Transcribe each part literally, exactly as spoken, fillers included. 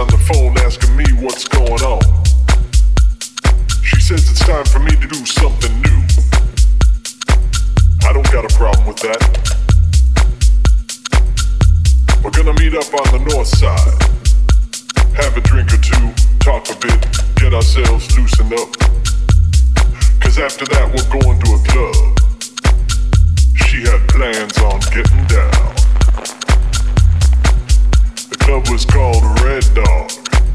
on the phone asking me what's going on. She says it's time for me to do something new. I don't got a problem with that. We're gonna meet up on the north side, have a drink or two, talk a bit, get ourselves loosened up. Cause after that we're going to a club. She had plans on getting down. The club was called Red Dog.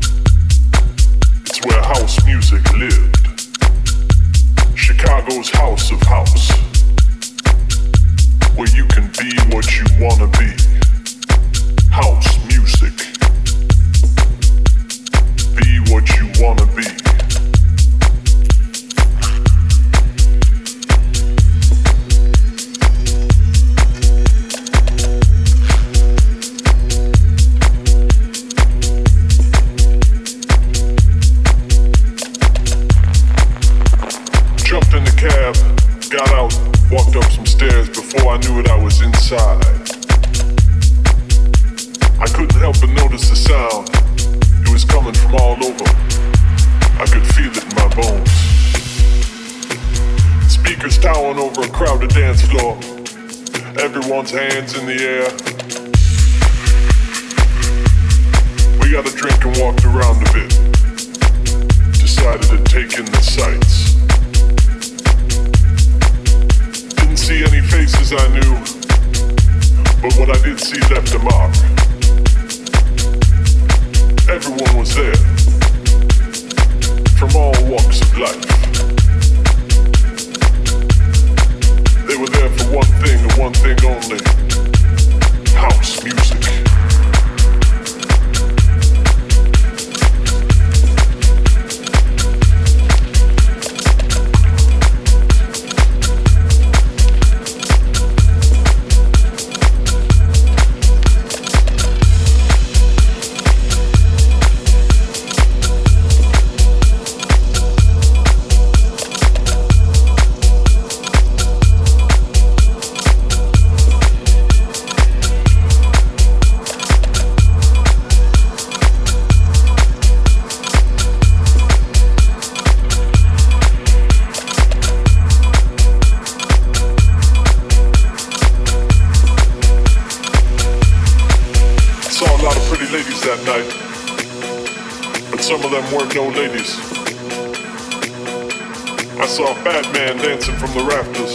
It's where house music lived. Chicago's house of house, where you can be what you wanna be. House music. Be what you wanna be. Jumped in the cab, got out, walked up some stairs. Before I knew it, I was inside. I couldn't help but notice the sound. It was coming from all over. I could feel it in my bones. Speakers towering over a crowded dance floor. Everyone's hands in the air. We got a drink and walked around a bit. Decided to take in the sights. Didn't see any faces I knew, but what I did see left a mark. Everyone was there, from all walks of life. They were there for one thing and one thing only: house music. That night, but some of them weren't no ladies. I saw Batman dancing from the rafters.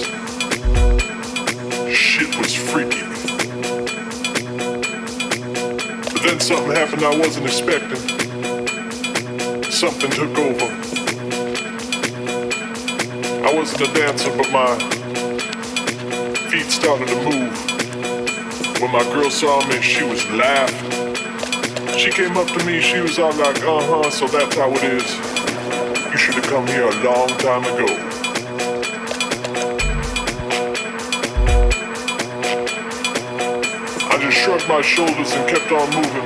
Shit was freaky. But then something happened I wasn't expecting. Something took over. I wasn't a dancer, but my feet started to move. When my girl saw me, she was laughing. She came up to me, she was all like, uh-huh, so that's how it is. You should have come here a long time ago. I just shrugged my shoulders and kept on moving,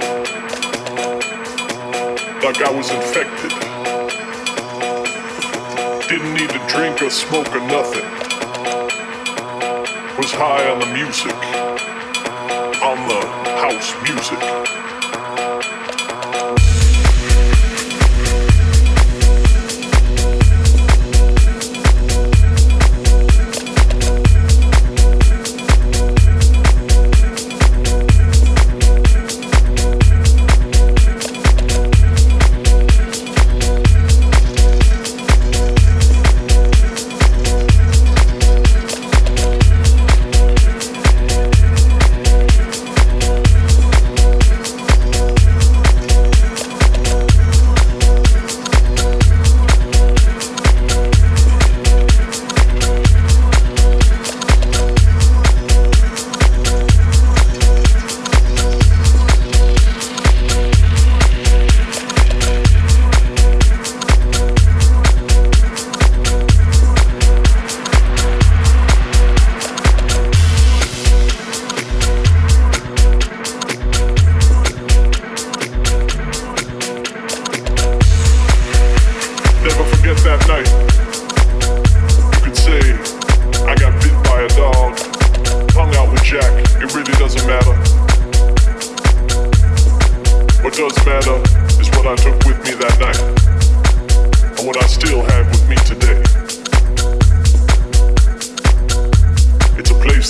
like I was infected. Didn't need to drink or smoke or nothing. Was high on the music, on the house music.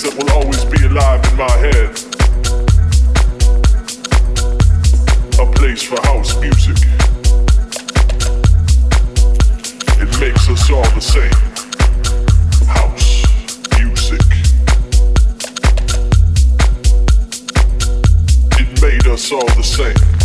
that will always be alive in my head. A place for house music. It makes us all the same. House music. It made us all the same.